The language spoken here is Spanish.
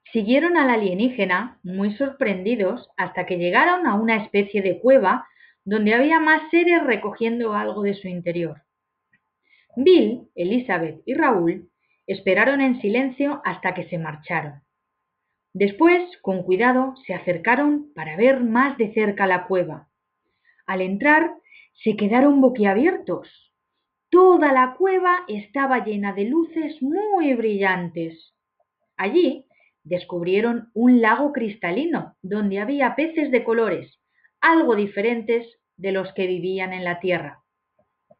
Siguieron al alienígena muy sorprendidos hasta que llegaron a una especie de cueva donde había más seres recogiendo algo de su interior. Bill, Elizabeth y Raúl esperaron en silencio hasta que se marcharon. Después, con cuidado, se acercaron para ver más de cerca la cueva. Al entrar, se quedaron boquiabiertos. Toda la cueva estaba llena de luces muy brillantes. Allí descubrieron un lago cristalino donde había peces de colores, algo diferentes de los que vivían en la tierra.